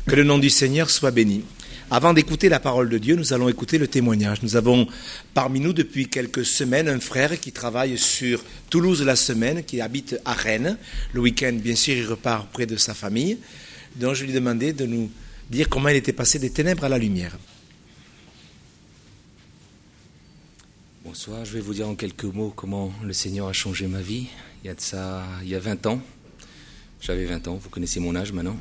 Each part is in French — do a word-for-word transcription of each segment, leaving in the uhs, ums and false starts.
Que le nom du Seigneur soit béni. Avant d'écouter la parole de Dieu, nous allons écouter le témoignage. Nous avons parmi nous depuis quelques semaines un frère qui travaille sur Toulouse la semaine, qui habite à Rennes. Le week-end, bien sûr, il repart près de sa famille. Donc je lui demandais de nous dire comment il était passé des ténèbres à la lumière. Bonsoir, je vais vous dire en quelques mots comment le Seigneur a changé ma vie. Il y a de ça, il y a vingt ans. J'avais vingt ans, vous connaissez mon âge maintenant.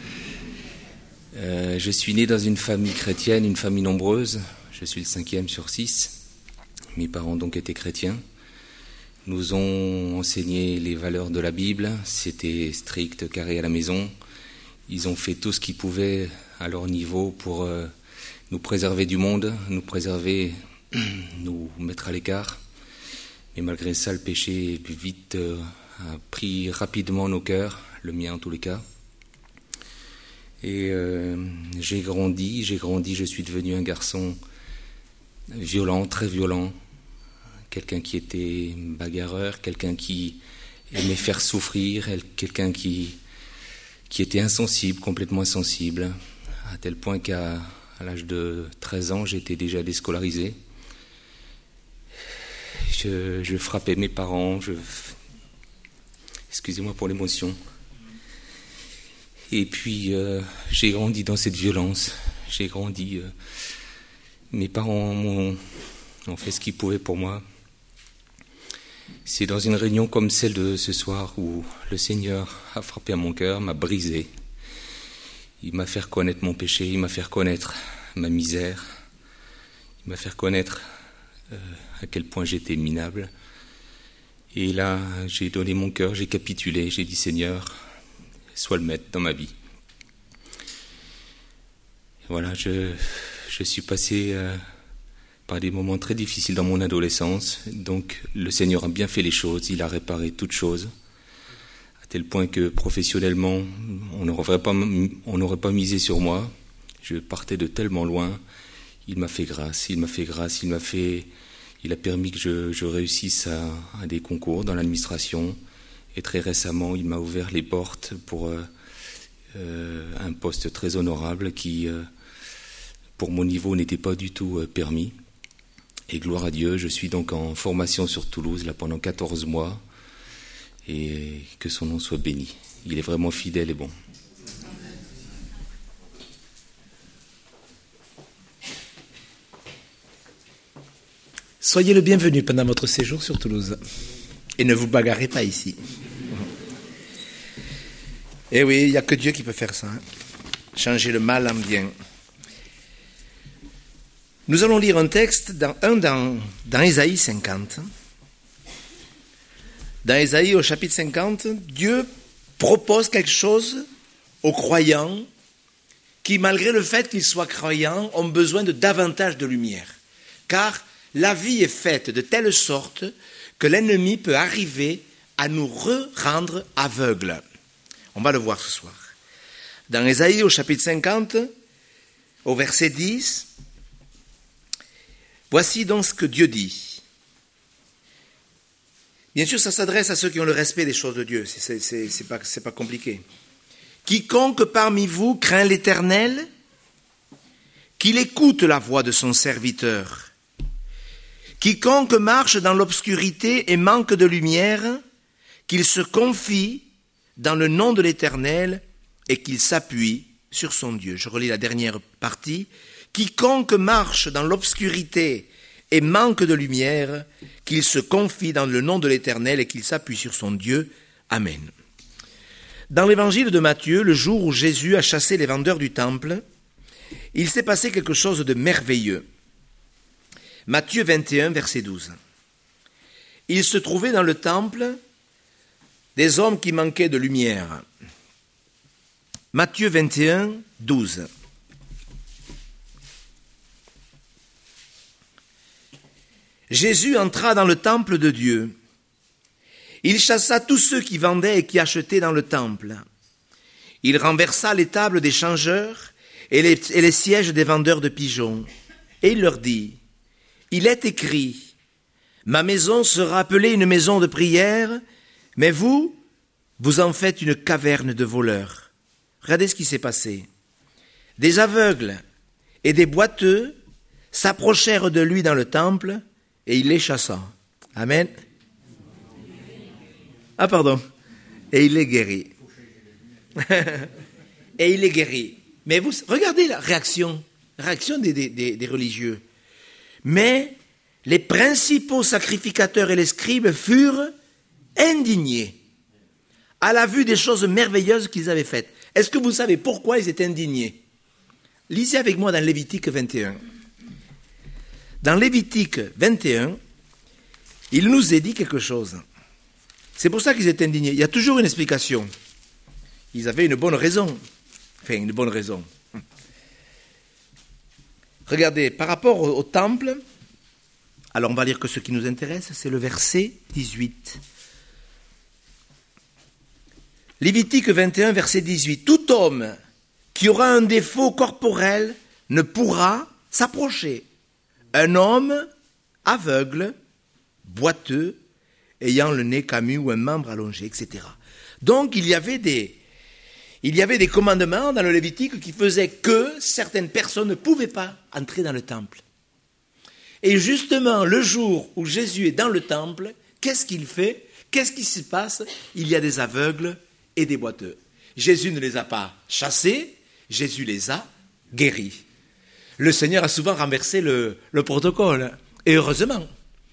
Euh, je suis né dans une famille chrétienne, une famille nombreuse. Je suis le cinquième sur six. Mes parents donc étaient chrétiens. Nous ont enseigné les valeurs de la Bible. C'était strict, carré à la maison. Ils ont fait tout ce qu'ils pouvaient à leur niveau pour euh, nous préserver du monde, nous préserver, nous mettre à l'écart. Mais malgré ça, le péché vite euh, a pris rapidement nos cœurs, le mien en tous les cas. Et euh, j'ai grandi, j'ai grandi, je suis devenu un garçon violent, très violent, quelqu'un qui était bagarreur, quelqu'un qui aimait faire souffrir, quelqu'un qui, qui était insensible, complètement insensible, à tel point qu'à à l'âge de treize ans, j'étais déjà déscolarisé. Je, je frappais mes parents, je... excusez-moi pour l'émotion. Et puis, euh, j'ai grandi dans cette violence. J'ai grandi... Euh, mes parents m'ont, ont fait ce qu'ils pouvaient pour moi. C'est dans une réunion comme celle de ce soir où le Seigneur a frappé à mon cœur, m'a brisé. Il m'a fait reconnaître mon péché, il m'a fait reconnaître ma misère. Il m'a fait reconnaître euh, à quel point j'étais minable. Et là, j'ai donné mon cœur, j'ai capitulé, j'ai dit Seigneur... soit le maître dans ma vie. Voilà, je, je suis passé euh, par des moments très difficiles dans mon adolescence. Donc, le Seigneur a bien fait les choses, il a réparé toutes choses, à tel point que professionnellement, on n'aurait pas, on n'aurait pas misé sur moi. Je partais de tellement loin. Il m'a fait grâce, il m'a fait grâce, il m'a fait, il a permis que je, je réussisse à, à des concours dans l'administration. Et très récemment, il m'a ouvert les portes pour euh, euh, un poste très honorable qui, euh, pour mon niveau, n'était pas du tout euh, permis. Et gloire à Dieu, je suis donc en formation sur Toulouse là pendant quatorze mois. Et que son nom soit béni. Il est vraiment fidèle et bon. Soyez le bienvenu pendant votre séjour sur Toulouse. Et ne vous bagarrez pas ici. Eh oui, il n'y a que Dieu qui peut faire ça. Hein. Changer le mal en bien. Nous allons lire un texte, dans, un dans, dans Ésaïe cinquante. Dans Ésaïe, au chapitre cinquante, Dieu propose quelque chose aux croyants qui, malgré le fait qu'ils soient croyants, ont besoin de davantage de lumière. Car la vie est faite de telle sorte que l'ennemi peut arriver à nous rendre aveugles. On va le voir ce soir. Dans Ésaïe, au chapitre cinquante, au verset dix, voici donc ce que Dieu dit. Bien sûr, ça s'adresse à ceux qui ont le respect des choses de Dieu, c'est, c'est, c'est, pas, c'est pas compliqué. Quiconque parmi vous craint l'Éternel, qu'il écoute la voix de son serviteur. Quiconque marche dans l'obscurité et manque de lumière, qu'il se confie dans le nom de l'Éternel et qu'il s'appuie sur son Dieu. Je relis la dernière partie. Quiconque marche dans l'obscurité et manque de lumière, qu'il se confie dans le nom de l'Éternel et qu'il s'appuie sur son Dieu. Amen. Dans l'évangile de Matthieu, le jour où Jésus a chassé les vendeurs du temple, il s'est passé quelque chose de merveilleux. Matthieu vingt et un, verset douze. Il se trouvait dans le temple des hommes qui manquaient de lumière. Matthieu vingt et un, douze. Jésus entra dans le temple de Dieu. Il chassa tous ceux qui vendaient et qui achetaient dans le temple. Il renversa les tables des changeurs et les, et les sièges des vendeurs de pigeons. Et il leur dit, « Il est écrit, ma maison sera appelée une maison de prière, mais vous, vous en faites une caverne de voleurs. » Regardez ce qui s'est passé. des aveugles et des boiteux s'approchèrent de lui dans le temple et il les chassa. Amen. Ah pardon. Et il les guérit. Et il les guérit. Mais vous regardez la réaction, réaction des, des, des, des religieux. Mais les principaux sacrificateurs et les scribes furent indignés à la vue des choses merveilleuses qu'ils avaient faites. Est-ce que vous savez pourquoi ils étaient indignés? Lisez avec moi dans Lévitique vingt et un. Dans Lévitique vingt et un, il nous est dit quelque chose. C'est pour ça qu'ils étaient indignés. Il y a toujours une explication. Ils avaient une bonne raison. Enfin, une bonne raison. Regardez, par rapport au, au temple, alors on va lire que ce qui nous intéresse, c'est le verset dix-huit. Lévitique vingt et un, verset dix-huit. Tout homme qui aura un défaut corporel ne pourra s'approcher. Un homme aveugle, boiteux, ayant le nez camus ou un membre allongé, et cetera. Donc il y avait des, il y avait des commandements dans le Lévitique qui faisaient que certaines personnes ne pouvaient pas entrer dans le temple. Et justement, le jour où Jésus est dans le temple, qu'est-ce qu'il fait? Qu'est-ce qui se passe? Il y a des aveugles et des boiteux. Jésus ne les a pas chassés, Jésus les a guéris. Le Seigneur a souvent renversé le, le protocole, et heureusement.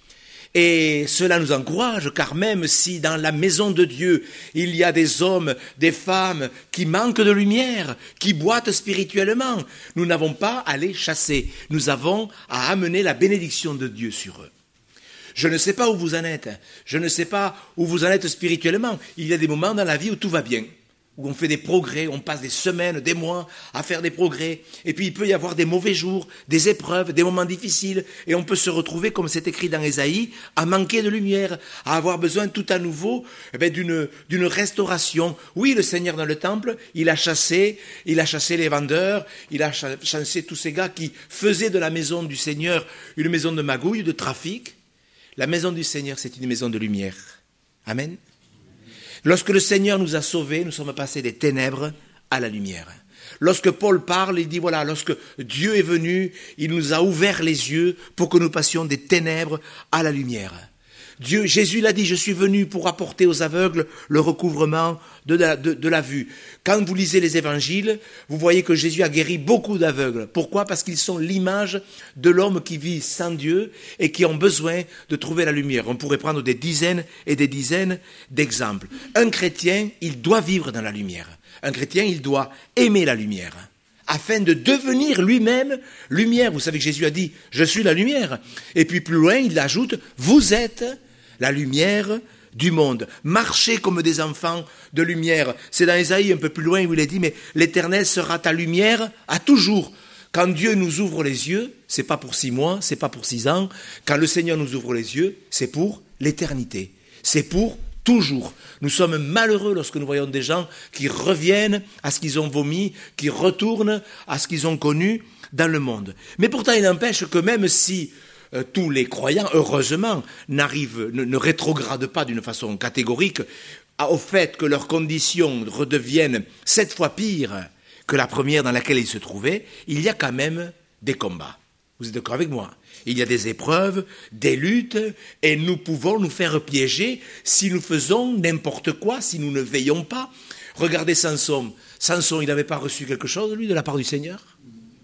Et cela nous encourage, car même si dans la maison de Dieu, il y a des hommes, des femmes qui manquent de lumière, qui boitent spirituellement, nous n'avons pas à les chasser. Nous avons à amener la bénédiction de Dieu sur eux. Je ne sais pas où vous en êtes, je ne sais pas où vous en êtes spirituellement. Il y a des moments dans la vie où tout va bien, où on fait des progrès, on passe des semaines, des mois à faire des progrès. Et puis il peut y avoir des mauvais jours, des épreuves, des moments difficiles. Et on peut se retrouver, comme c'est écrit dans Ésaïe, à manquer de lumière, à avoir besoin tout à nouveau eh bien, d'une, d'une restauration. Oui, le Seigneur dans le temple, il a chassé, il a chassé les vendeurs, il a chassé tous ces gars qui faisaient de la maison du Seigneur une maison de magouille, de trafic. La maison du Seigneur, c'est une maison de lumière. Amen. Lorsque le Seigneur nous a sauvés, nous sommes passés des ténèbres à la lumière. Lorsque Paul parle, il dit voilà, lorsque Dieu est venu, il nous a ouvert les yeux pour que nous passions des ténèbres à la lumière. Dieu, Jésus l'a dit, je suis venu pour apporter aux aveugles le recouvrement de la, de, de la vue. Quand vous lisez les évangiles, vous voyez que Jésus a guéri beaucoup d'aveugles. Pourquoi? Parce qu'ils sont l'image de l'homme qui vit sans Dieu et qui ont besoin de trouver la lumière. On pourrait prendre des dizaines et des dizaines d'exemples. Un chrétien, il doit vivre dans la lumière. Un chrétien, il doit aimer la lumière, afin de devenir lui-même lumière. Vous savez que Jésus a dit « Je suis la lumière ». Et puis plus loin, il ajoute « Vous êtes la lumière du monde. Marchez comme des enfants de lumière ». C'est dans Ésaïe un peu plus loin où il est dit « Mais l'Éternel sera ta lumière à toujours ». Quand Dieu nous ouvre les yeux, c'est pas pour six mois, c'est pas pour six ans. Quand le Seigneur nous ouvre les yeux, c'est pour l'éternité. C'est pour toujours. Nous sommes malheureux lorsque nous voyons des gens qui reviennent à ce qu'ils ont vomi, qui retournent à ce qu'ils ont connu dans le monde. Mais pourtant, il n'empêche que même si euh, tous les croyants, heureusement, n'arrivent, ne, ne rétrogradent pas d'une façon catégorique au fait que leurs conditions redeviennent sept fois pires que la première dans laquelle ils se trouvaient, il y a quand même des combats. Vous êtes d'accord avec moi? Il y a des épreuves, des luttes, et nous pouvons nous faire piéger si nous faisons n'importe quoi, si nous ne veillons pas. Regardez Samson. Samson, il n'avait pas reçu quelque chose, lui, de la part du Seigneur?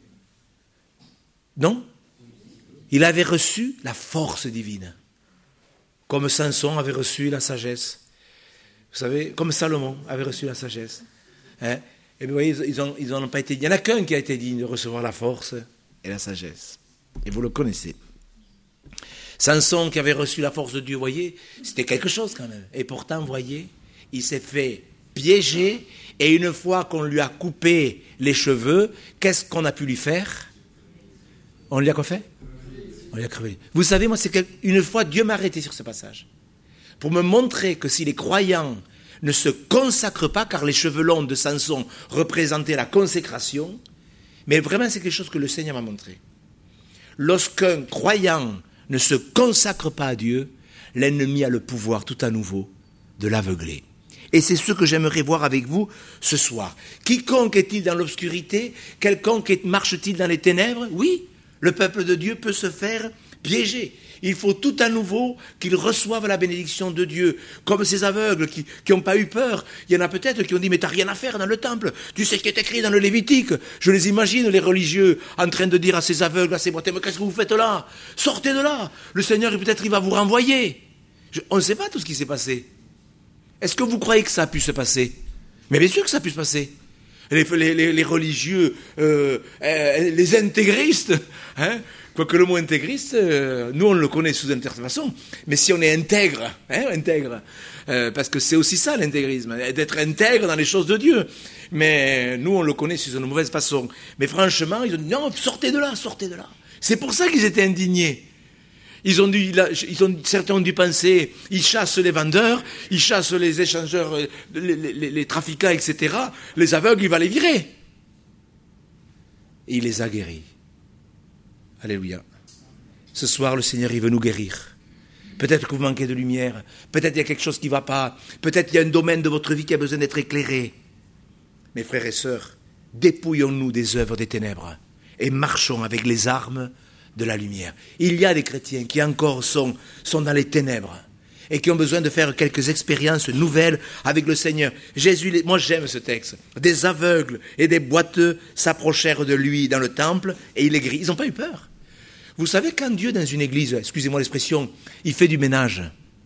Non? Il avait reçu la force divine, comme Samson avait reçu la sagesse. Vous savez, comme Salomon avait reçu la sagesse. Hein? Et vous voyez, ils n'en ils ont pas été. Il n'y en a qu'un qui a été digne de recevoir la force et la sagesse. Et vous le connaissez. Samson qui avait reçu la force de Dieu, voyez, c'était quelque chose quand même. Et pourtant, voyez, il s'est fait piéger, et une fois qu'on lui a coupé les cheveux, qu'est-ce qu'on a pu lui faire? On lui a quoi fait? On lui a crevé. Vous savez, moi, c'est qu'une fois, Dieu m'a arrêté sur ce passage, pour me montrer que si les croyants ne se consacrent pas, car les cheveux longs de Samson représentaient la consécration, mais vraiment c'est quelque chose que le Seigneur m'a montré. Lorsqu'un croyant ne se consacre pas à Dieu, l'ennemi a le pouvoir tout à nouveau de l'aveugler. Et c'est ce que j'aimerais voir avec vous ce soir. Quiconque est-il dans l'obscurité? Quelconque marche-t-il dans les ténèbres? Oui, le peuple de Dieu peut se faire piéger. Il faut tout à nouveau qu'ils reçoivent la bénédiction de Dieu. Comme ces aveugles qui n'ont pas eu peur. Il y en a peut-être qui ont dit, mais t'as rien à faire dans le temple. Tu sais ce qui est écrit dans le Lévitique. Je les imagine, les religieux, en train de dire à ces aveugles, à ces boiteux, mais qu'est-ce que vous faites là? Sortez de là. Le Seigneur, peut-être, il va vous renvoyer. Je, on ne sait pas tout ce qui s'est passé. Est-ce que vous croyez que ça a pu se passer? Mais bien sûr que ça a pu se passer. Les, les, les, les religieux, euh, euh, les intégristes, hein, quoique le mot intégriste, euh, nous on le connaît sous une certaine façon, mais si on est intègre, hein, intègre, euh, parce que c'est aussi ça l'intégrisme, d'être intègre dans les choses de Dieu. Mais nous on le connaît sous une mauvaise façon. Mais franchement, ils ont dit non, sortez de là, sortez de là. C'est pour ça qu'ils étaient indignés. Ils ont dû, ils ont, certains ont dû penser, ils chassent les vendeurs, ils chassent les échangeurs, les, les, les trafiquants, et cetera. Les aveugles, il va les virer. Et il les a guéris. Alléluia. Ce soir, le Seigneur, il veut nous guérir. Peut-être que vous manquez de lumière, peut-être il y a quelque chose qui ne va pas, peut-être il y a un domaine de votre vie qui a besoin d'être éclairé. Mes frères et sœurs, dépouillons-nous des œuvres des ténèbres et marchons avec les armes de la lumière. Il y a des chrétiens qui encore sont, sont dans les ténèbres et qui ont besoin de faire quelques expériences nouvelles avec le Seigneur. Jésus, moi j'aime ce texte. Des aveugles et des boiteux s'approchèrent de lui dans le temple et il les guérit. Ils n'ont pas eu peur. Vous savez, quand Dieu dans une église, excusez-moi l'expression, il fait du ménage,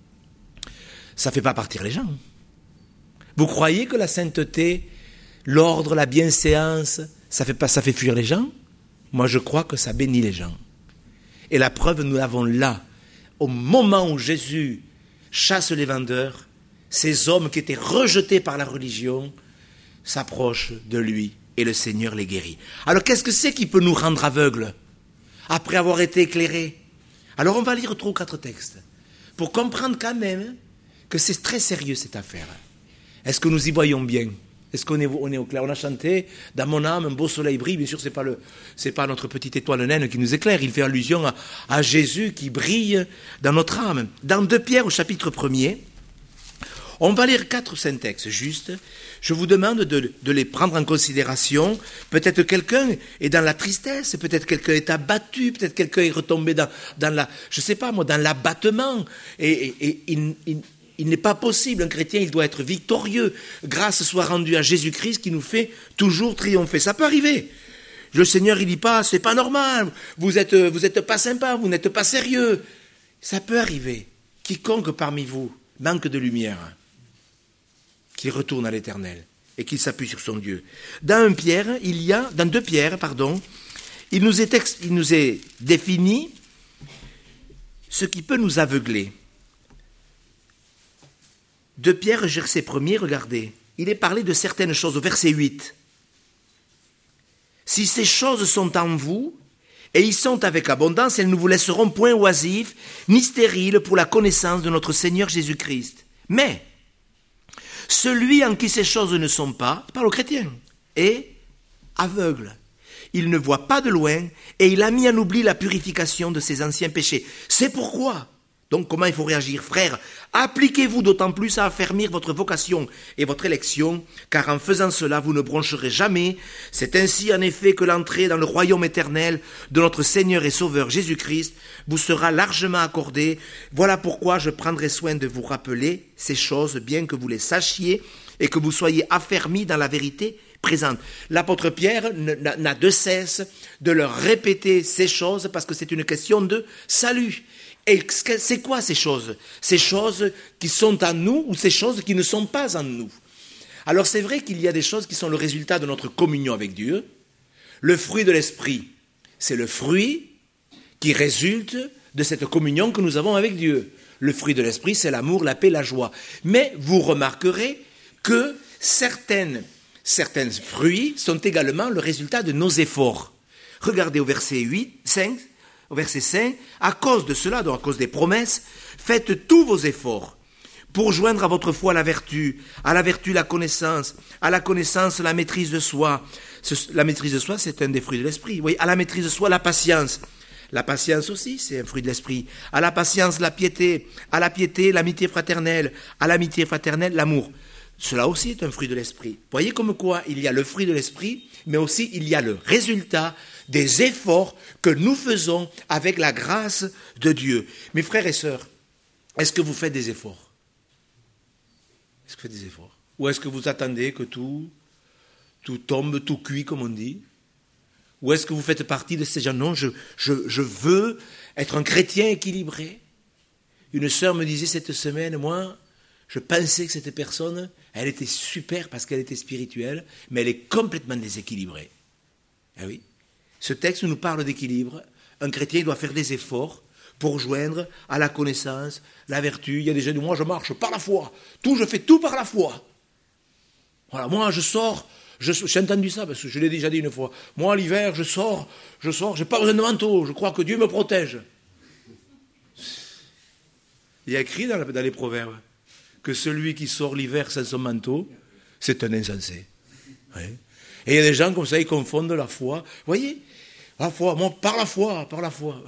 ça ne fait pas partir les gens. Vous croyez que la sainteté, l'ordre, la bienséance, ça fait pas, ça fait fuir les gens? Moi je crois que ça bénit les gens. Et la preuve, nous l'avons là. Au moment où Jésus chasse les vendeurs, ces hommes qui étaient rejetés par la religion s'approchent de lui et le Seigneur les guérit. Alors qu'est-ce que c'est qui peut nous rendre aveugles après avoir été éclairés? Alors on va lire trois ou quatre textes pour comprendre quand même que c'est très sérieux cette affaire. Est-ce que nous y voyons bien? Est-ce qu'on est, on est au clair? On a chanté « Dans mon âme, un beau soleil brille ». Bien sûr, ce n'est pas, le, c'est pas notre petite étoile naine qui nous éclaire. Il fait allusion à, à Jésus qui brille dans notre âme. Dans deux Pierre, au chapitre premier, on va lire quatre saints textes juste. Je vous demande de, de les prendre en considération. Peut-être quelqu'un est dans la tristesse, peut-être quelqu'un est abattu, peut-être quelqu'un est retombé dans, dans la, je sais pas moi, dans l'abattement. Et, et, et il, il Il n'est pas possible, un chrétien, il doit être victorieux. Grâce soit rendue à Jésus-Christ qui nous fait toujours triompher. Ça peut arriver. Le Seigneur, il dit pas, c'est pas normal, vous êtes, vous êtes pas sympa, vous n'êtes pas sérieux. Ça peut arriver. Quiconque parmi vous manque de lumière, qu'il retourne à l'Éternel et qu'il s'appuie sur son Dieu. Dans un Pierre, il y a, dans deux Pierre, pardon, il nous est, ex, il nous est défini ce qui peut nous aveugler. De Pierre, verset premier, regardez, il est parlé de certaines choses au verset huit. Si ces choses sont en vous, et y sont avec abondance, elles ne vous laisseront point oisifs, ni stériles pour la connaissance de notre Seigneur Jésus-Christ. Mais, celui en qui ces choses ne sont pas, parle aux chrétiens, est aveugle. Il ne voit pas de loin, et il a mis en oubli la purification de ses anciens péchés. C'est pourquoi... Donc, comment il faut réagir? Frères, appliquez-vous d'autant plus à affermir votre vocation et votre élection, car en faisant cela, vous ne broncherez jamais. C'est ainsi, en effet, que l'entrée dans le royaume éternel de notre Seigneur et Sauveur Jésus-Christ vous sera largement accordée. Voilà pourquoi je prendrai soin de vous rappeler ces choses, bien que vous les sachiez et que vous soyez affermis dans la vérité présente. L'apôtre Pierre n'a de cesse de leur répéter ces choses parce que c'est une question de salut. Et c'est quoi ces choses? Ces choses qui sont en nous ou ces choses qui ne sont pas en nous? Alors c'est vrai qu'il y a des choses qui sont le résultat de notre communion avec Dieu. Le fruit de l'esprit, c'est le fruit qui résulte de cette communion que nous avons avec Dieu. Le fruit de l'esprit, c'est l'amour, la paix, la joie. Mais vous remarquerez que certaines, certains fruits sont également le résultat de nos efforts. Regardez au verset huit, cinq. Au verset cinq, à cause de cela, donc à cause des promesses, faites tous vos efforts pour joindre à votre foi la vertu, à la vertu la connaissance, à la connaissance la maîtrise de soi. Ce, la maîtrise de soi, c'est un des fruits de l'esprit. Oui, à la maîtrise de soi, la patience. La patience aussi, c'est un fruit de l'esprit. À la patience, la piété. À la piété, l'amitié fraternelle. À l'amitié fraternelle, l'amour. cela aussi est un fruit de l'esprit. Vous voyez comme quoi il y a le fruit de l'esprit, mais aussi il y a le résultat des efforts que nous faisons avec la grâce de Dieu. Mes frères et sœurs, est-ce que vous faites des efforts? Est-ce que vous faites des efforts? Ou est-ce que vous attendez que tout, tout tombe, tout cuit, comme on dit? Ou est-ce que vous faites partie de ces gens? Non, je, je, je veux être un chrétien équilibré. Une sœur me disait cette semaine, moi, je pensais que cette personne, elle était super parce qu'elle était spirituelle, mais elle est complètement déséquilibrée. Ah oui. Ce texte nous parle d'équilibre. Un chrétien doit faire des efforts pour joindre à la connaissance, la vertu. Il y a des gens qui disent, moi je marche par la foi. Tout, je fais tout par la foi. Voilà, moi je sors... Je, j'ai entendu ça, parce que je l'ai déjà dit une fois. Moi, l'hiver, je sors, je sors, j'ai pas besoin de manteau, je crois que Dieu me protège. Il y a écrit dans, la, dans les proverbes que celui qui sort l'hiver sans son manteau, c'est un insensé. Oui. Et il y a des gens comme ça, ils confondent la foi. Vous voyez, la foi, moi, par la foi, par la foi.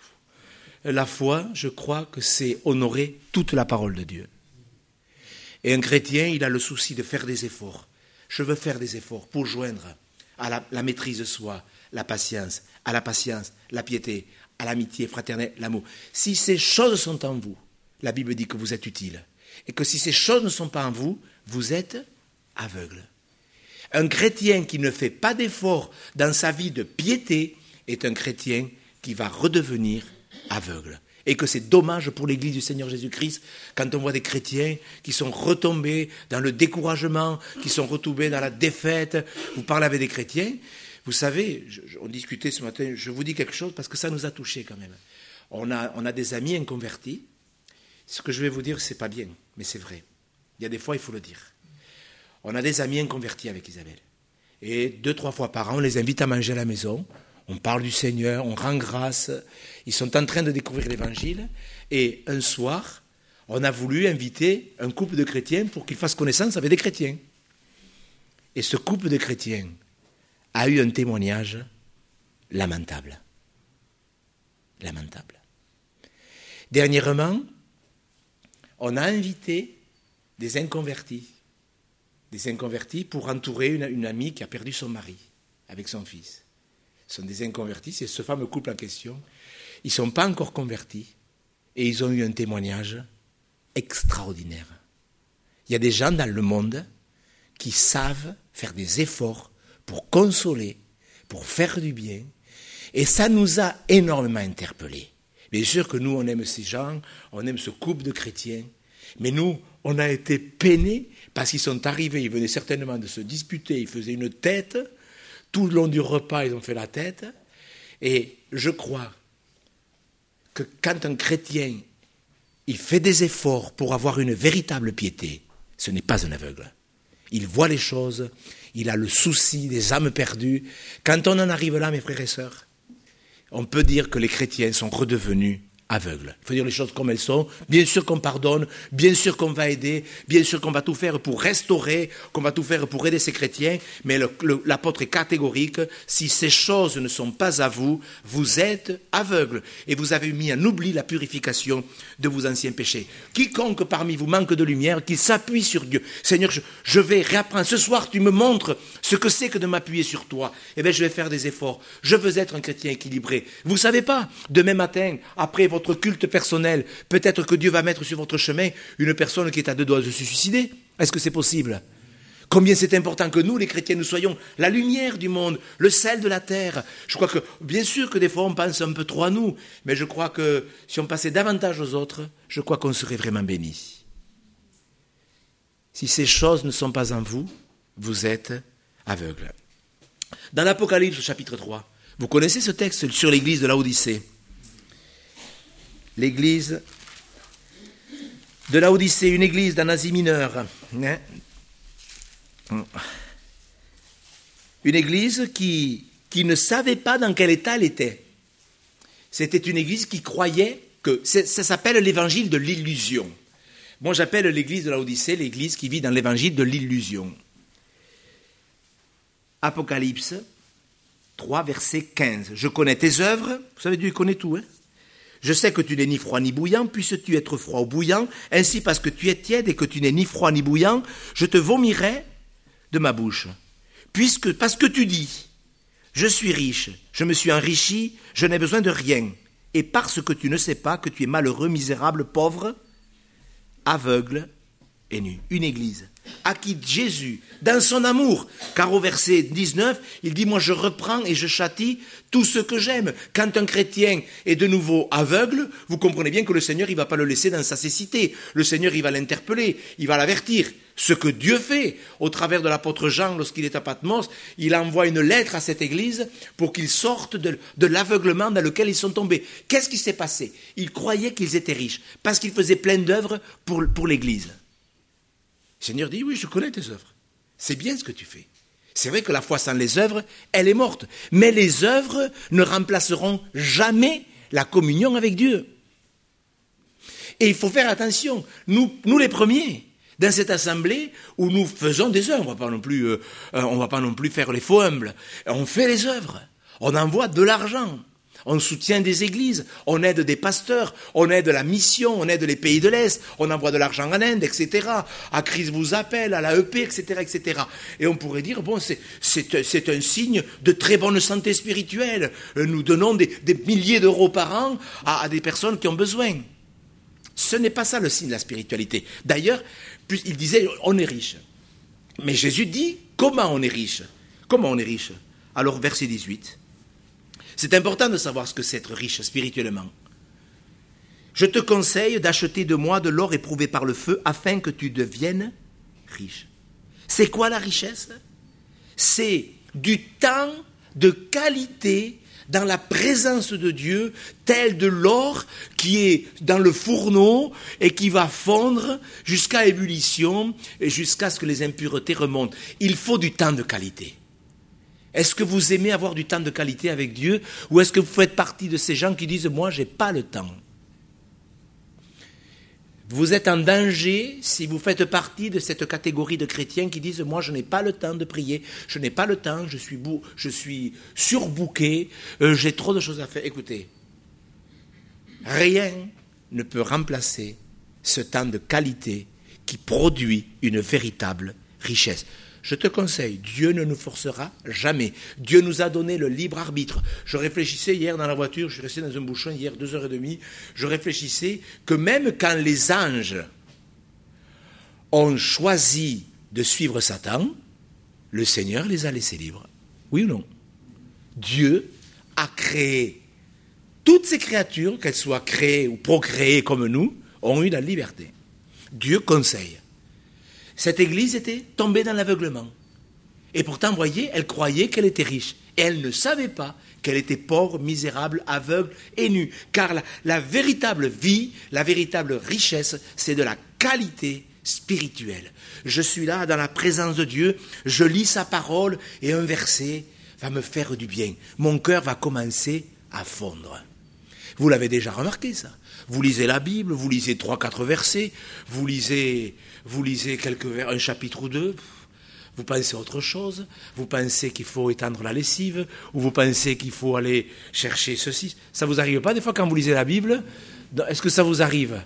La foi, je crois que c'est honorer toute la parole de Dieu. Et un chrétien, il a le souci de faire des efforts. Je veux faire des efforts pour joindre à la, la maîtrise de soi, la patience, à la patience, la piété, à l'amitié fraternelle, l'amour. Si ces choses sont en vous, la Bible dit que vous êtes utile. Et que si ces choses ne sont pas en vous, vous êtes aveugle. Un chrétien qui ne fait pas d'efforts dans sa vie de piété est un chrétien qui va redevenir aveugle. Et que c'est dommage pour l'Église du Seigneur Jésus-Christ quand on voit des chrétiens qui sont retombés dans le découragement, qui sont retombés dans la défaite. Vous parlez avec des chrétiens, vous savez, je, je, on discutait ce matin, je vous dis quelque chose parce que ça nous a touchés quand même. On a, on a des amis inconvertis. Ce que je vais vous dire, c'est pas bien, mais c'est vrai. Il y a des fois, il faut le dire. On a des amis inconvertis avec Isabelle. Et deux, trois fois par an, on les invite à manger à la maison. On parle du Seigneur, on rend grâce. Ils sont en train de découvrir l'Évangile. Et un soir, on a voulu inviter un couple de chrétiens pour qu'ils fassent connaissance avec des chrétiens. Et ce couple de chrétiens a eu un témoignage lamentable. Lamentable. Dernièrement, on a invité des inconvertis. Des inconvertis pour entourer une, une amie qui a perdu son mari avec son fils. Ce sont des inconvertis, c'est ce fameux couple en question. Ils ne sont pas encore convertis et ils ont eu un témoignage extraordinaire. Il y a des gens dans le monde qui savent faire des efforts pour consoler, pour faire du bien, et ça nous a énormément interpellés. Bien sûr que nous, on aime ces gens, on aime ce couple de chrétiens, mais nous, on a été peinés parce qu'ils sont arrivés, ils venaient certainement de se disputer, ils faisaient une tête. Tout le long du repas, ils ont fait la tête. Et je crois que quand un chrétien, il fait des efforts pour avoir une véritable piété, ce n'est pas un aveugle. Il voit les choses, il a le souci des âmes perdues. Quand on en arrive là, mes frères et sœurs, on peut dire que les chrétiens sont redevenus aveugles. Il faut dire les choses comme elles sont. Bien sûr qu'on pardonne, bien sûr qu'on va aider, bien sûr qu'on va tout faire pour restaurer, qu'on va tout faire pour aider ces chrétiens, mais le, le, l'apôtre est catégorique, si ces choses ne sont pas à vous, vous êtes aveugles et vous avez mis en oubli la purification de vos anciens péchés. Quiconque parmi vous manque de lumière, qu'il s'appuie sur Dieu. Seigneur, je, je vais réapprendre. Ce soir, tu me montres ce que c'est que de m'appuyer sur toi. Eh bien, je vais faire des efforts. Je veux être un chrétien équilibré. Vous ne savez pas, demain matin, après votre culte personnel, peut-être que Dieu va mettre sur votre chemin une personne qui est à deux doigts de se suicider. Est-ce que c'est possible? Combien c'est important que nous, les chrétiens, nous soyons la lumière du monde, le sel de la terre. Je crois que, bien sûr que des fois on pense un peu trop à nous, mais je crois que si on passait davantage aux autres, je crois qu'on serait vraiment bénis. Si ces choses ne sont pas en vous, vous êtes aveugles. Dans l'Apocalypse, chapitre trois, vous connaissez ce texte sur l'église de Laodicée. L'église de Laodicée, une église dans l'Asie mineure. Hein? Une église qui, qui ne savait pas dans quel état elle était. C'était une église qui croyait que... Ça s'appelle l'évangile de l'illusion. Moi, j'appelle l'église de Laodicée l'église qui vit dans l'évangile de l'illusion. Apocalypse trois, verset quinze. Je connais tes œuvres. Vous savez, Dieu connaît tout, hein? Je sais que tu n'es ni froid ni bouillant, puisses-tu être froid ou bouillant, ainsi parce que tu es tiède et que tu n'es ni froid ni bouillant, je te vomirai de ma bouche. Puisque, parce que tu dis, je suis riche, je me suis enrichi, je n'ai besoin de rien, et parce que tu ne sais pas que tu es malheureux, misérable, pauvre, aveugle et nu. Une église à qui Jésus, dans son amour, car au verset dix-neuf, il dit, moi je reprends et je châtie tout ce que j'aime. Quand un chrétien est de nouveau aveugle, vous comprenez bien que le Seigneur, il ne va pas le laisser dans sa cécité. Le Seigneur, il va l'interpeller, il va l'avertir. Ce que Dieu fait, au travers de l'apôtre Jean, lorsqu'il est à Patmos, il envoie une lettre à cette église pour qu'ils sortent de, de l'aveuglement dans lequel ils sont tombés. Qu'est-ce qui s'est passé? Ils croyaient qu'ils étaient riches, parce qu'ils faisaient plein d'œuvres pour, pour l'église. Le Seigneur dit, oui, je connais tes œuvres. C'est bien ce que tu fais. C'est vrai que la foi sans les œuvres, elle est morte. Mais les œuvres ne remplaceront jamais la communion avec Dieu. Et il faut faire attention. Nous, nous les premiers, dans cette assemblée où nous faisons des œuvres, on ne va pas non plus, euh, on va pas non plus faire les faux humbles. On fait les œuvres. On envoie de l'argent. On soutient des églises, on aide des pasteurs, on aide la mission, on aide les pays de l'Est, on envoie de l'argent en Inde, et cetera. À Christ vous appelle, à l'A E P, et cetera, et cetera. Et on pourrait dire, bon, c'est, c'est, c'est un signe de très bonne santé spirituelle. Nous donnons des, des milliers d'euros par an à, à des personnes qui ont besoin. Ce n'est pas ça le signe de la spiritualité. D'ailleurs, il disait, on est riche. Mais Jésus dit, comment on est riche? Comment on est riche? Alors, verset dix-huit. C'est important de savoir ce que c'est être riche spirituellement. Je te conseille d'acheter de moi de l'or éprouvé par le feu afin que tu deviennes riche. C'est quoi la richesse? C'est du temps de qualité dans la présence de Dieu, tel de l'or qui est dans le fourneau et qui va fondre jusqu'à ébullition et jusqu'à ce que les impuretés remontent. Il faut du temps de qualité. Est-ce que vous aimez avoir du temps de qualité avec Dieu ou est-ce que vous faites partie de ces gens qui disent « moi, je n'ai pas le temps ». Vous êtes en danger si vous faites partie de cette catégorie de chrétiens qui disent « moi, je n'ai pas le temps de prier, je n'ai pas le temps, je suis, bou- je suis surbooké, euh, j'ai trop de choses à faire ». Écoutez, rien ne peut remplacer ce temps de qualité qui produit une véritable richesse. Je te conseille, Dieu ne nous forcera jamais. Dieu nous a donné le libre arbitre. Je réfléchissais hier dans la voiture, je suis resté dans un bouchon hier deux heures et demie, je réfléchissais que même quand les anges ont choisi de suivre Satan, le Seigneur les a laissés libres. Oui ou non? Dieu a créé toutes ces créatures, qu'elles soient créées ou procréées comme nous, ont eu la liberté. Dieu conseille. Cette église était tombée dans l'aveuglement. Et pourtant, vous voyez, elle croyait qu'elle était riche. Et elle ne savait pas qu'elle était pauvre, misérable, aveugle et nue. Car la, la véritable vie, la véritable richesse, c'est de la qualité spirituelle. Je suis là dans la présence de Dieu, je lis sa parole et un verset va me faire du bien. Mon cœur va commencer à fondre. Vous l'avez déjà remarqué, ça. Vous lisez la Bible, vous lisez trois, quatre versets, vous lisez, vous lisez quelques, un chapitre ou deux, vous pensez à autre chose, vous pensez qu'il faut étendre la lessive, ou vous pensez qu'il faut aller chercher ceci. Ça vous arrive pas des fois quand vous lisez la Bible? Est-ce que ça vous arrive?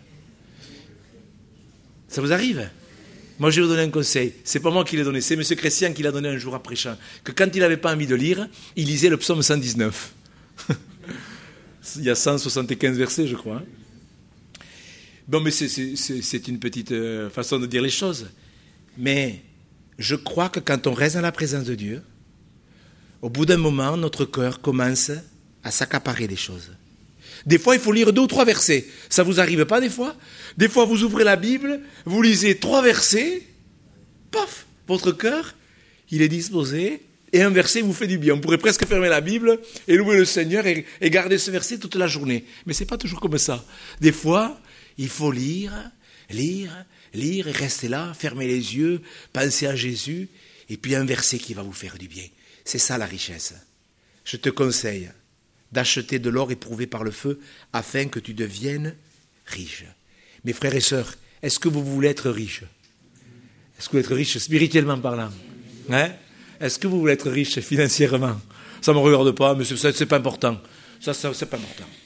Ça vous arrive? Moi, je vais vous donner un conseil. C'est pas moi qui l'ai donné, c'est M. Chrétien qui l'a donné un jour après prêchant. Que quand il n'avait pas envie de lire, il lisait le psaume cent dix-neuf. Il y a cent soixante-quinze versets, je crois. Bon, mais c'est, c'est, c'est une petite euh, façon de dire les choses. Mais je crois que quand on reste dans la présence de Dieu, au bout d'un moment, notre cœur commence à s'accaparer des choses. Des fois, il faut lire deux ou trois versets. Ça vous arrive pas des fois? Des fois, vous ouvrez la Bible, vous lisez trois versets, paf, votre cœur, il est disposé, et un verset vous fait du bien. On pourrait presque fermer la Bible et louer le Seigneur et, et garder ce verset toute la journée. Mais c'est pas toujours comme ça. Des fois, il faut lire, lire, lire et rester là, fermer les yeux, penser à Jésus, et puis un verset qui va vous faire du bien. C'est ça la richesse. Je te conseille d'acheter de l'or éprouvé par le feu afin que tu deviennes riche. Mes frères et sœurs, est-ce que vous voulez être riche? Est-ce que vous voulez être riche spirituellement parlant? Hein? Est-ce que vous voulez être riche financièrement? Ça ne me regarde pas, mais ça, c'est pas important. Ça, ça c'est pas important.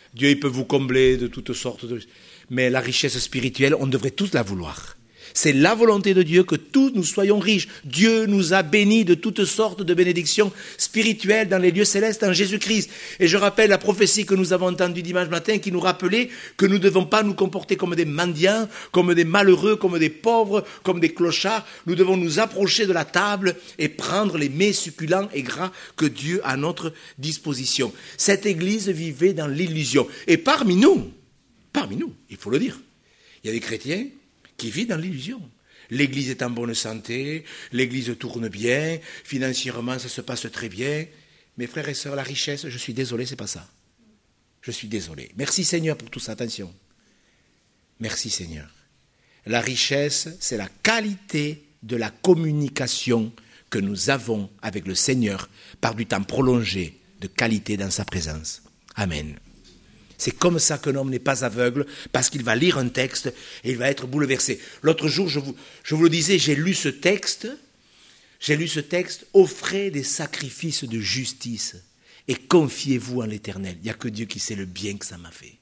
Dieu, il peut vous combler de toutes sortes de... Mais la richesse spirituelle, on devrait tous la vouloir. C'est la volonté de Dieu que tous nous soyons riches. Dieu nous a bénis de toutes sortes de bénédictions spirituelles dans les lieux célestes en Jésus-Christ. Et je rappelle la prophétie que nous avons entendue dimanche matin qui nous rappelait que nous ne devons pas nous comporter comme des mendiants, comme des malheureux, comme des pauvres, comme des clochards. Nous devons nous approcher de la table et prendre les mets succulents et gras que Dieu a à notre disposition. Cette Église vivait dans l'illusion. Et parmi nous, parmi nous, il faut le dire, il y a des chrétiens qui vit dans l'illusion. L'Église est en bonne santé, l'Église tourne bien, financièrement ça se passe très bien. Mes frères et sœurs, la richesse, je suis désolé, c'est pas ça. Je suis désolé. Merci Seigneur pour tout ça, attention. Merci Seigneur. La richesse, c'est la qualité de la communication que nous avons avec le Seigneur par du temps prolongé de qualité dans sa présence. Amen. C'est comme ça qu'un homme n'est pas aveugle, parce qu'il va lire un texte et il va être bouleversé. L'autre jour, je vous, je vous le disais, j'ai lu ce texte, j'ai lu ce texte, offrez des sacrifices de justice et confiez-vous en l'Éternel. Il n'y a que Dieu qui sait le bien que ça m'a fait.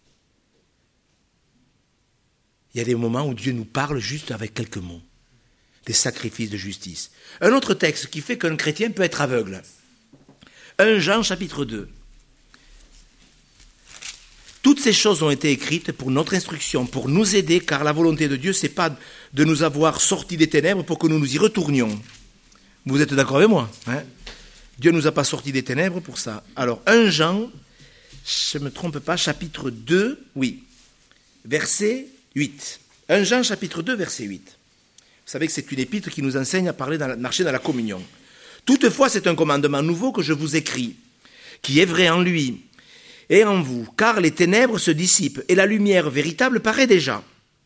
Il y a des moments où Dieu nous parle juste avec quelques mots, des sacrifices de justice. Un autre texte qui fait qu'un chrétien peut être aveugle. premier Jean chapitre deux. Toutes ces choses ont été écrites pour notre instruction, pour nous aider, car la volonté de Dieu, ce n'est pas de nous avoir sortis des ténèbres pour que nous nous y retournions. Vous êtes d'accord avec moi, hein? Dieu ne nous a pas sortis des ténèbres pour ça. Alors, premier Jean, je ne me trompe pas, chapitre deux, oui, verset huit. premier Jean, chapitre deux, verset huit. Vous savez que c'est une épître qui nous enseigne à parler dans la, marcher dans la communion. Toutefois, c'est un commandement nouveau que je vous écris, qui est vrai en lui et en vous, car les ténèbres se dissipent et la lumière véritable paraît déjà.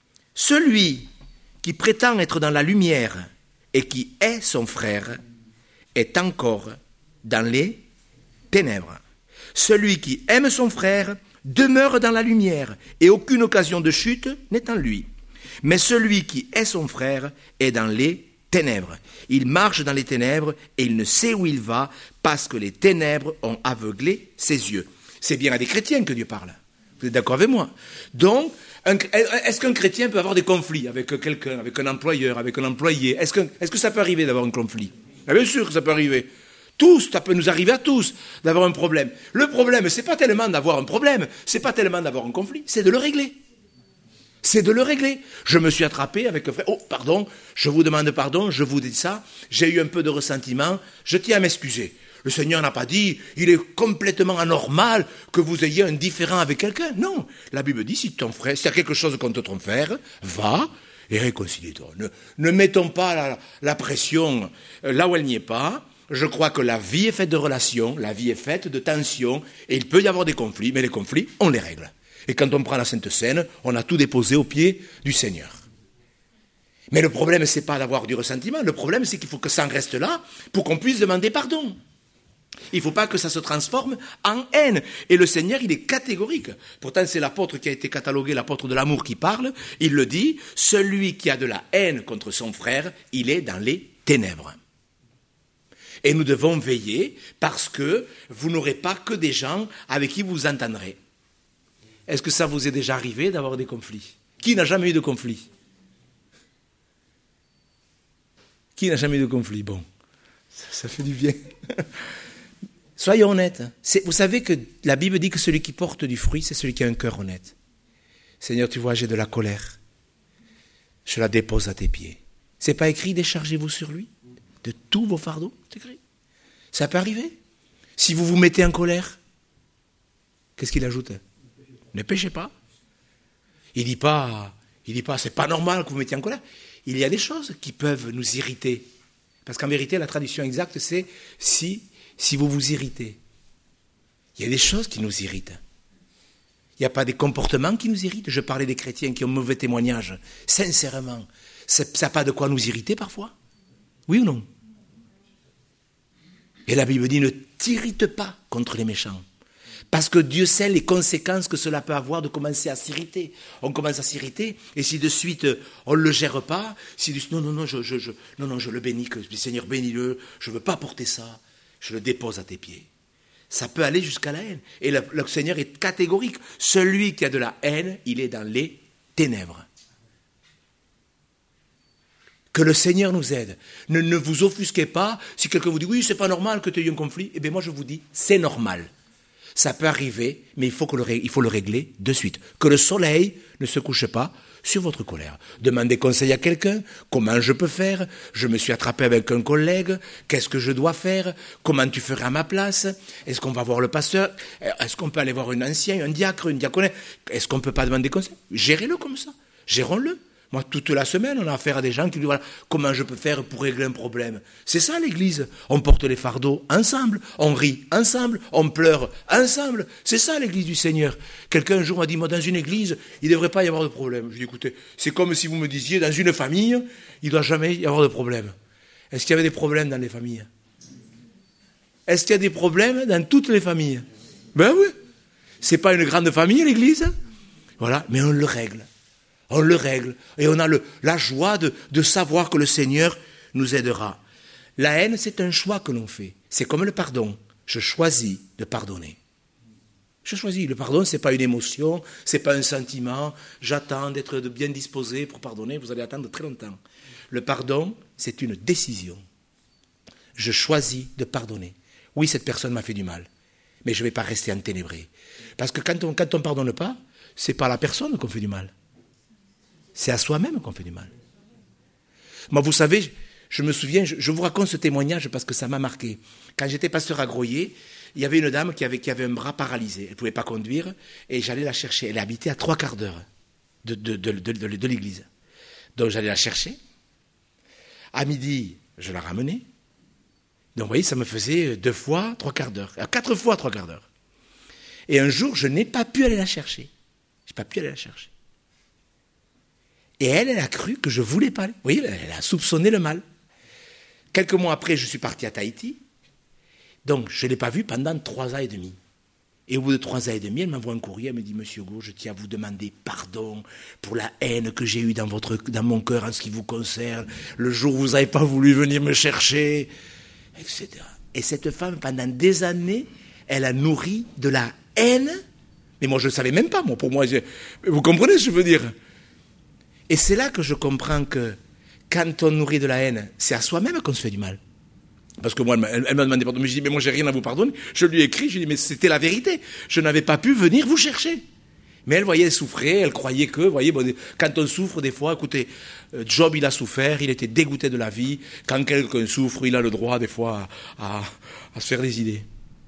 Celui qui prétend être dans la lumière et qui est son frère est encore dans les ténèbres. Celui qui aime son frère demeure dans la lumière et aucune occasion de chute n'est en lui. Mais celui qui est son frère est dans les ténèbres. Il marche dans les ténèbres et il ne sait où il va parce que les ténèbres ont aveuglé ses yeux. C'est bien à des chrétiens que Dieu parle. Vous êtes d'accord avec moi? Donc, un, est-ce qu'un chrétien peut avoir des conflits avec quelqu'un, avec un employeur, avec un employé? Est-ce que, est-ce que ça peut arriver d'avoir un conflit? Ah, bien sûr que ça peut arriver. Tous, ça peut nous arriver à tous d'avoir un problème. Le problème, c'est pas tellement d'avoir un problème, c'est pas tellement d'avoir un conflit, c'est de le régler. C'est de le régler. Je me suis attrapé avec un frère. Oh, pardon, je vous demande pardon, je vous dis ça, j'ai eu un peu de ressentiment, je tiens à m'excuser. Le Seigneur n'a pas dit, il est complètement anormal que vous ayez un différend avec quelqu'un. Non, la Bible dit, si ton frère, s'il y a quelque chose contre ton frère, va et réconcilie-toi. Ne, ne mettons pas la, la pression là où elle n'y est pas. Je crois que la vie est faite de relations, la vie est faite de tensions, et il peut y avoir des conflits, mais les conflits, on les règle. Et quand on prend la Sainte Seine, on a tout déposé aux pieds du Seigneur. Mais le problème, c'est pas d'avoir du ressentiment, le problème, c'est qu'il faut que ça en reste là pour qu'on puisse demander pardon. Il ne faut pas que ça se transforme en haine. Et le Seigneur, il est catégorique. Pourtant, c'est l'apôtre qui a été catalogué, l'apôtre de l'amour qui parle. Il le dit, celui qui a de la haine contre son frère, il est dans les ténèbres. Et nous devons veiller parce que vous n'aurez pas que des gens avec qui vous vous entendrez. Est-ce que ça vous est déjà arrivé d'avoir des conflits? Qui n'a jamais eu de conflit? Qui n'a jamais eu de conflit? Bon, ça, ça fait du bien. Soyons honnêtes. C'est, vous savez que la Bible dit que celui qui porte du fruit, c'est celui qui a un cœur honnête. Seigneur, tu vois, j'ai de la colère. Je la dépose à tes pieds. C'est pas écrit, déchargez-vous sur lui de tous vos fardeaux? C'est écrit. Ça peut arriver. Si vous vous mettez en colère, qu'est-ce qu'il ajoute? Ne péchez pas. Il dit pas, il dit pas, c'est pas normal que vous mettiez en colère. Il y a des choses qui peuvent nous irriter. Parce qu'en vérité, la traduction exacte, c'est si, si vous vous irritez. Il y a des choses qui nous irritent. Il n'y a pas des comportements qui nous irritent. Je parlais des chrétiens qui ont mauvais témoignages. Sincèrement, ça n'a pas de quoi nous irriter parfois? Oui ou non? Et la Bible dit, ne t'irrite pas contre les méchants. Parce que Dieu sait les conséquences que cela peut avoir de commencer à s'irriter. On commence à s'irriter, et si de suite on ne le gère pas, si de suite, non, non, non, je, je, je, non, non, je le bénis, que le Seigneur bénis-le, je ne veux pas porter ça, je le dépose à tes pieds. Ça peut aller jusqu'à la haine. Et le, le Seigneur est catégorique. Celui qui a de la haine, il est dans les ténèbres. Que le Seigneur nous aide. Ne, ne vous offusquez pas. Si quelqu'un vous dit, oui, c'est pas normal que tu aies eu un conflit, eh bien moi je vous dis, c'est normal. Ça peut arriver, mais il faut, que le, il faut le régler de suite. Que le soleil ne se couche pas sur votre colère. Demandez conseil à quelqu'un. Comment je peux faire? Je me suis attrapé avec un collègue. Qu'est-ce que je dois faire? Comment tu ferais à ma place? Est-ce qu'on va voir le pasteur? Est-ce qu'on peut aller voir un ancien, un diacre, une diaconesse? Est-ce qu'on ne peut pas demander conseil? Gérez-le comme ça. Gérons-le. Moi, toute la semaine, on a affaire à des gens qui disent, voilà, comment je peux faire pour régler un problème? C'est ça l'Église. On porte les fardeaux ensemble, on rit ensemble, on pleure ensemble. C'est ça l'Église du Seigneur. Quelqu'un un jour m'a dit, moi, dans une Église, il ne devrait pas y avoir de problème. Je lui ai dit, écoutez, c'est comme si vous me disiez, dans une famille, il ne doit jamais y avoir de problème. Est-ce qu'il y avait des problèmes dans les familles? Est-ce qu'il y a des problèmes dans toutes les familles? Ben oui. C'est pas une grande famille, l'Église. Voilà, mais on le règle. On le règle et on a le, la joie de, de savoir que le Seigneur nous aidera. La haine, c'est un choix que l'on fait. C'est comme le pardon. Je choisis de pardonner. Je choisis. Le pardon, ce n'est pas une émotion, ce n'est pas un sentiment. J'attends d'être bien disposé pour pardonner. Vous allez attendre très longtemps. Le pardon, c'est une décision. Je choisis de pardonner. Oui, cette personne m'a fait du mal, mais je ne vais pas rester enténébré. Parce que quand on quand on ne pardonne pas, ce n'est pas à la personne qu'on fait du mal. C'est à soi-même qu'on fait du mal. Moi, vous savez, je me souviens, je, je vous raconte ce témoignage parce que ça m'a marqué. Quand j'étais pasteur à Groyer, il y avait une dame qui avait, qui avait un bras paralysé. Elle ne pouvait pas conduire et j'allais la chercher. Elle habitait à trois quarts d'heure de, de, de, de, de, de l'église. Donc j'allais la chercher. À midi, je la ramenais. Donc vous voyez, ça me faisait deux fois, trois quarts d'heure. Quatre fois, trois quarts d'heure. Et un jour, je n'ai pas pu aller la chercher. Je n'ai pas pu aller la chercher. Et elle, elle a cru que je ne voulais pas aller. Vous voyez, elle a soupçonné le mal. Quelques mois après, je suis parti à Tahiti. Donc, je ne l'ai pas vue pendant trois ans et demi. Et au bout de trois ans et demi, elle m'envoie un courrier. Elle me dit, Monsieur Hugo, je tiens à vous demander pardon pour la haine que j'ai eue dans, votre, dans mon cœur en ce qui vous concerne. Le jour où vous n'avez pas voulu venir me chercher, et cetera. Et cette femme, pendant des années, elle a nourri de la haine. Mais moi, je ne savais même pas. Moi, pour moi, je... vous comprenez ce que je veux dire? Et c'est là que je comprends que quand on nourrit de la haine, c'est à soi-même qu'on se fait du mal. Parce que moi, elle, elle m'a demandé pardon, mais je dis, mais moi, j'ai rien à vous pardonner. Je lui ai écrit, je lui ai dit, mais c'était la vérité. Je n'avais pas pu venir vous chercher. Mais elle, voyait, elle souffrait, elle croyait que, vous voyez, bon, quand on souffre, des fois, écoutez, Job, il a souffert, il était dégoûté de la vie. Quand quelqu'un souffre, il a le droit, des fois, à, à, à se faire des idées.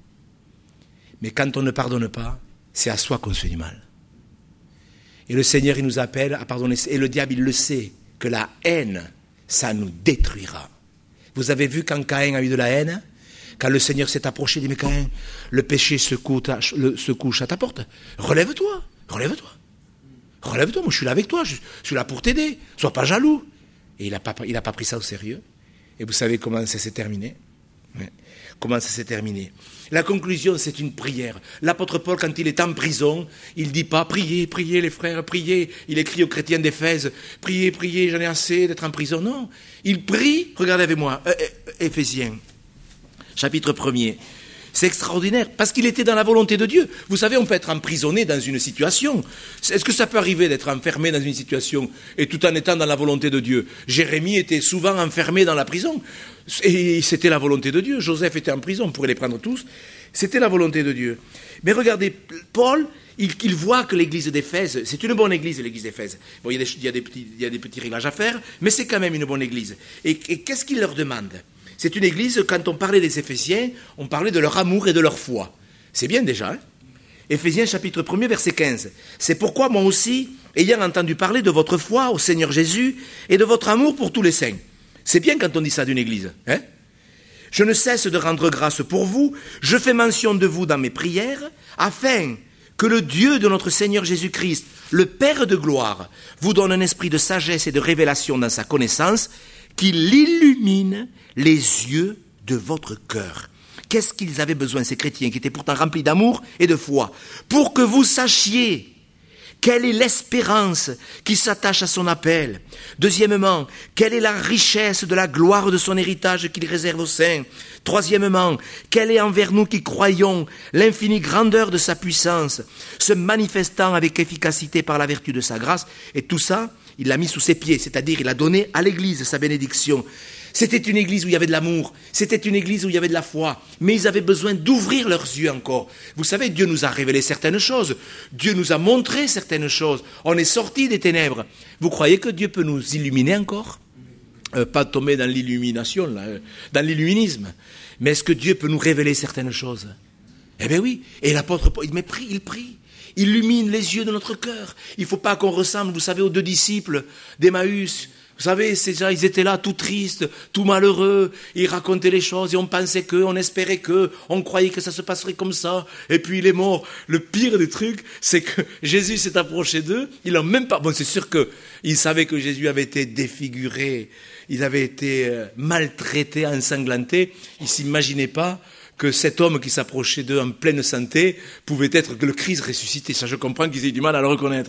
Mais quand on ne pardonne pas, c'est à soi qu'on se fait du mal. Et le Seigneur, il nous appelle à pardonner. Et le diable, il le sait, que la haine, ça nous détruira. Vous avez vu quand Caïn a eu de la haine? Quand le Seigneur s'est approché, il dit, mais Caïn, le péché se couche à ta porte. Relève-toi, relève-toi. Relève-toi, moi je suis là avec toi, je suis là pour t'aider. Sois pas jaloux. Et il n'a pas, il a pas pris ça au sérieux. Et vous savez comment ça s'est terminé? Ouais. Comment ça s'est terminé? La conclusion, c'est une prière. L'apôtre Paul, quand il est en prison, il ne dit pas « Priez, priez les frères, priez ». Il écrit aux chrétiens d'Éphèse « Priez, priez, j'en ai assez d'être en prison ». Non, il prie, regardez avec moi, euh, euh, Éphésiens, chapitre premier. C'est extraordinaire, parce qu'il était dans la volonté de Dieu. Vous savez, on peut être emprisonné dans une situation. Est-ce que ça peut arriver d'être enfermé dans une situation et tout en étant dans la volonté de Dieu? Jérémie était souvent enfermé dans la prison. Et c'était la volonté de Dieu. Joseph était en prison, on pourrait les prendre tous. C'était la volonté de Dieu. Mais regardez, Paul, il, il voit que l'église d'Éphèse, c'est une bonne église, l'église d'Éphèse. Bon, il y a des, il y a des petits, il y a des petits réglages à faire, mais c'est quand même une bonne église. Et, et qu'est-ce qu'il leur demande? C'est une église, quand on parlait des Éphésiens, on parlait de leur amour et de leur foi. C'est bien déjà, hein? Éphésiens chapitre premier, verset quinze. C'est pourquoi moi aussi, ayant entendu parler de votre foi au Seigneur Jésus et de votre amour pour tous les saints. C'est bien quand on dit ça d'une église, hein? Je ne cesse de rendre grâce pour vous, je fais mention de vous dans mes prières, afin que le Dieu de notre Seigneur Jésus-Christ, le Père de gloire, vous donne un esprit de sagesse et de révélation dans sa connaissance, qu'il illumine les yeux de votre cœur. Qu'est-ce qu'ils avaient besoin, ces chrétiens, qui étaient pourtant remplis d'amour et de foi? Pour que vous sachiez quelle est l'espérance qui s'attache à son appel? Deuxièmement, quelle est la richesse de la gloire de son héritage qu'il réserve aux saints? Troisièmement, quelle est envers nous qui croyons l'infinie grandeur de sa puissance, se manifestant avec efficacité par la vertu de sa grâce? Et tout ça, il l'a mis sous ses pieds, c'est-à-dire il a donné à l'Église sa bénédiction. C'était une église où il y avait de l'amour, c'était une église où il y avait de la foi, mais ils avaient besoin d'ouvrir leurs yeux encore. Vous savez, Dieu nous a révélé certaines choses, Dieu nous a montré certaines choses, on est sortis des ténèbres. Vous croyez que Dieu peut nous illuminer encore ? euh, Pas tomber dans l'illumination, là, dans l'illuminisme, mais est-ce que Dieu peut nous révéler certaines choses ? Eh bien oui, et l'apôtre Paul, il prie, il prie. Illumine les yeux de notre cœur. Il ne faut pas qu'on ressemble, vous savez, aux deux disciples d'Emmaüs. Vous savez, ces gens, ils étaient là tout tristes, tout malheureux, ils racontaient les choses et on pensait que, on espérait que, on croyait que ça se passerait comme ça, et puis il est mort. Le pire des trucs, c'est que Jésus s'est approché d'eux, ils n'ont même pas, bon c'est sûr qu'ils savaient que Jésus avait été défiguré, il avait été maltraité, ensanglanté, ils ne s'imaginaient pas que cet homme qui s'approchait d'eux en pleine santé pouvait être que le Christ ressuscité. Ça, je comprends qu'ils aient du mal à le reconnaître.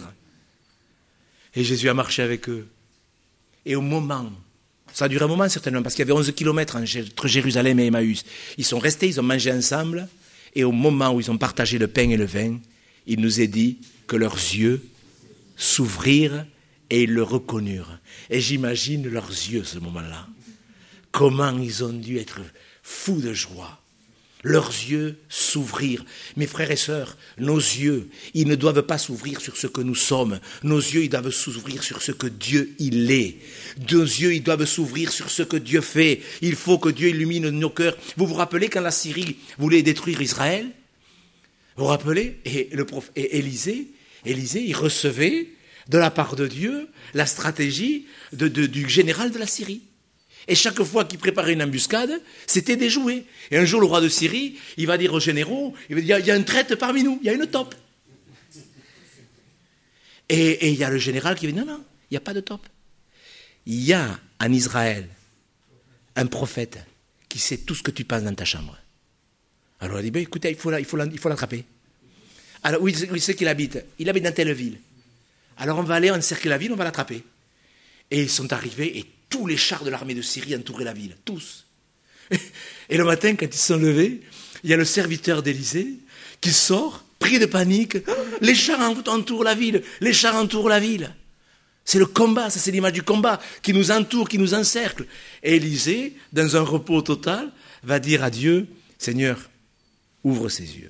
Et Jésus a marché avec eux. Et au moment, ça a duré un moment certainement, parce qu'il y avait onze kilomètres entre Jérusalem et Emmaüs. Ils sont restés, ils ont mangé ensemble, et au moment où ils ont partagé le pain et le vin, il nous est dit que leurs yeux s'ouvrirent et ils le reconnurent. Et j'imagine leurs yeux, ce moment-là. Comment ils ont dû être fous de joie. Leurs yeux s'ouvrir. Mes frères et sœurs, nos yeux, ils ne doivent pas s'ouvrir sur ce que nous sommes. Nos yeux, ils doivent s'ouvrir sur ce que Dieu, il est. Nos yeux, ils doivent s'ouvrir sur ce que Dieu fait. Il faut que Dieu illumine nos cœurs. Vous vous rappelez quand la Syrie voulait détruire Israël? Vous vous rappelez? Et le prophète et Élisée, Élisée, il recevait de la part de Dieu la stratégie de, de, du général de la Syrie. Et chaque fois qu'il préparait une embuscade, c'était déjoué. Et un jour, le roi de Syrie, il va dire aux généraux, il va dire, il y a un traître parmi nous, il y a une taupe. Et, et il y a le général qui va dire, non, non, il n'y a pas de taupe. Il y a en Israël un prophète qui sait tout ce que tu penses dans ta chambre. Alors il dit, ben, écoutez, il faut, il faut, il faut l'attraper. Alors où il sait qu'il habite? Il habite dans telle ville. Alors on va aller encercler la ville, on va l'attraper. Et ils sont arrivés et tous les chars de l'armée de Syrie entouraient la ville, tous. Et le matin, quand ils se sont levés, il y a le serviteur d'Élysée qui sort, pris de panique. Les chars entourent la ville, les chars entourent la ville. C'est le combat, ça c'est l'image du combat qui nous entoure, qui nous encercle. Et Élysée, dans un repos total, va dire à Dieu, Seigneur, ouvre ses yeux,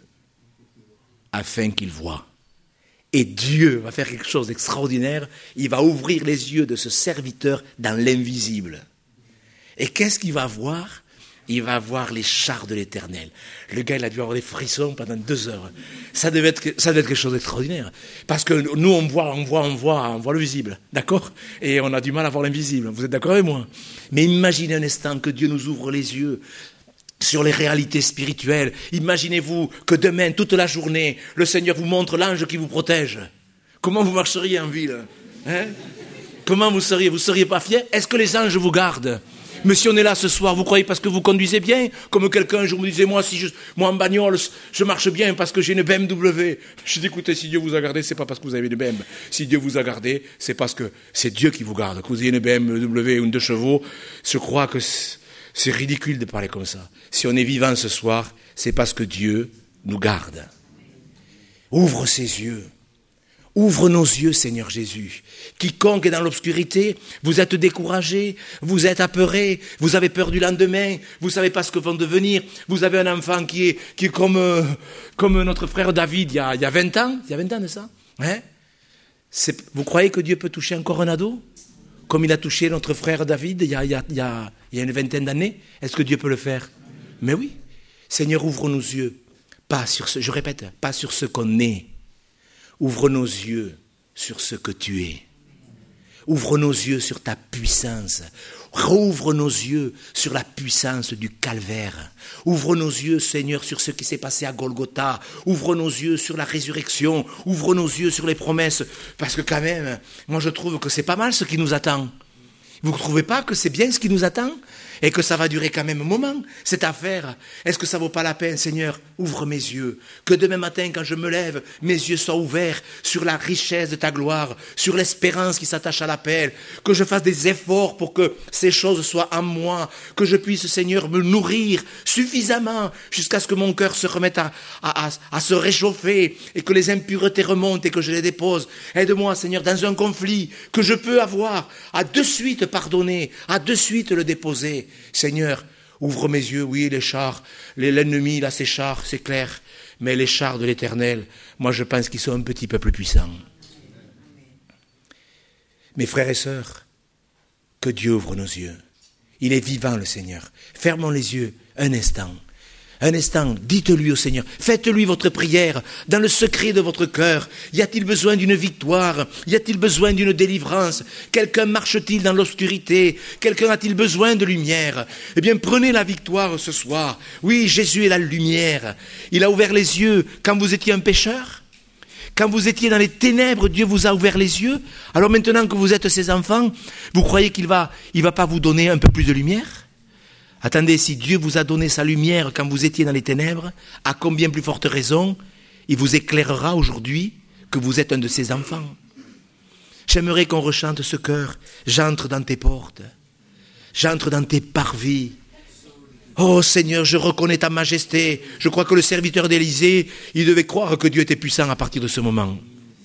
afin qu'il voie. Et Dieu va faire quelque chose d'extraordinaire. Il va ouvrir les yeux de ce serviteur dans l'invisible. Et qu'est-ce qu'il va voir? Il va voir les chars de l'Éternel. Le gars, il a dû avoir des frissons pendant deux heures. Ça devait être, ça devait être quelque chose d'extraordinaire. Parce que nous, on voit, on voit, on voit, on voit le visible. D'accord? Et on a du mal à voir l'invisible. Vous êtes d'accord avec moi? Mais imaginez un instant que Dieu nous ouvre les yeux sur les réalités spirituelles. Imaginez-vous que demain, toute la journée, le Seigneur vous montre l'ange qui vous protège. Comment vous marcheriez en ville? Hein? Comment vous seriez? Vous ne seriez pas fiers? Est-ce que les anges vous gardent? Mais si on est là ce soir, vous croyez parce que vous conduisez bien? Comme quelqu'un un jour me disait, moi, si je, moi en bagnole, je marche bien parce que j'ai une B M W. Je dis, écoutez, si Dieu vous a gardé, c'est pas parce que vous avez une B M. Si Dieu vous a gardé, c'est parce que c'est Dieu qui vous garde. Que vous ayez une B M W ou une deux chevaux, je crois que c'est ridicule de parler comme ça. Si on est vivant ce soir, c'est parce que Dieu nous garde. Ouvre ses yeux. Ouvre nos yeux, Seigneur Jésus. Quiconque est dans l'obscurité, vous êtes découragé, vous êtes apeuré, vous avez peur du lendemain, vous ne savez pas ce que vont devenir. Vous avez un enfant qui est, qui est comme, euh, comme notre frère David il y a, il y a vingt ans. Il y a vingt ans de ça. Hein? C'est, vous croyez que Dieu peut toucher encore un ado? Comme il a touché notre frère David il y a, il y a, il y a, il y a une vingtaine d'années? Est-ce que Dieu peut le faire? Mais oui. Seigneur, ouvre nos yeux. Pas sur ce, je répète, pas sur ce qu'on est. Ouvre nos yeux sur ce que tu es. Ouvre nos yeux sur ta puissance. Rouvre nos yeux sur la puissance du calvaire. Ouvre nos yeux, Seigneur, sur ce qui s'est passé à Golgotha. Ouvre nos yeux sur la résurrection. Ouvre nos yeux sur les promesses. Parce que quand même, moi je trouve que c'est pas mal ce qui nous attend. Vous ne trouvez pas que c'est bien ce qui nous attend? et que ça va durer quand même un moment, cette affaire. Est-ce que ça vaut pas la peine, Seigneur? Ouvre mes yeux. Que demain matin, quand je me lève, mes yeux soient ouverts sur la richesse de ta gloire, sur l'espérance qui s'attache à l'appel. Que je fasse des efforts pour que ces choses soient en moi. Que je puisse, Seigneur, me nourrir suffisamment jusqu'à ce que mon cœur se remette à, à, à, à se réchauffer et que les impuretés remontent et que je les dépose. Aide-moi, Seigneur, dans un conflit que je peux avoir, à de suite pardonner, à de suite le déposer. Seigneur, ouvre mes yeux, oui, les chars, l'ennemi, là, ses chars, c'est clair, mais les chars de l'Éternel, moi je pense qu'ils sont un petit peu plus puissants. Mes frères et sœurs, que Dieu ouvre nos yeux. Il est vivant, le Seigneur. Fermons les yeux un instant. Un instant, dites-lui au Seigneur, faites-lui votre prière dans le secret de votre cœur. Y a-t-il besoin d'une victoire? Y a-t-il besoin d'une délivrance? Quelqu'un marche-t-il dans l'obscurité? Quelqu'un a-t-il besoin de lumière? Eh bien, prenez la victoire ce soir. Oui, Jésus est la lumière. Il a ouvert les yeux quand vous étiez un pécheur. Quand vous étiez dans les ténèbres, Dieu vous a ouvert les yeux. Alors maintenant que vous êtes ses enfants, vous croyez qu'il va, il va pas vous donner un peu plus de lumière? Attendez, si Dieu vous a donné sa lumière quand vous étiez dans les ténèbres, à combien plus forte raison il vous éclairera aujourd'hui que vous êtes un de ses enfants. J'aimerais qu'on rechante ce chœur. J'entre dans tes portes, j'entre dans tes parvis. Oh Seigneur, je reconnais ta majesté. Je crois que le serviteur d'Élysée, il devait croire que Dieu était puissant à partir de ce moment.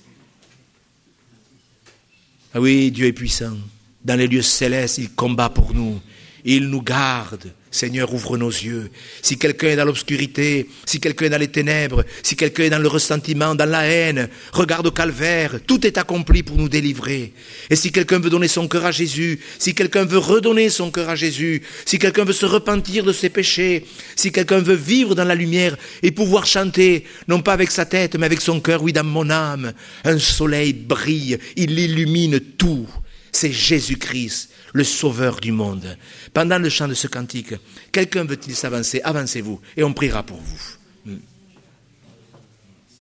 Ah oui, Dieu est puissant. Dans les lieux célestes, il combat pour nous. Il nous garde. Seigneur, ouvre nos yeux. Si quelqu'un est dans l'obscurité, si quelqu'un est dans les ténèbres, si quelqu'un est dans le ressentiment, dans la haine, regarde au calvaire, tout est accompli pour nous délivrer. Et si quelqu'un veut donner son cœur à Jésus, si quelqu'un veut redonner son cœur à Jésus, si quelqu'un veut se repentir de ses péchés, si quelqu'un veut vivre dans la lumière et pouvoir chanter, non pas avec sa tête, mais avec son cœur, oui, dans mon âme, un soleil brille, il illumine tout. C'est Jésus-Christ, le sauveur du monde. Pendant le chant de ce cantique, quelqu'un veut-il s'avancer? Avancez-vous et on priera pour vous.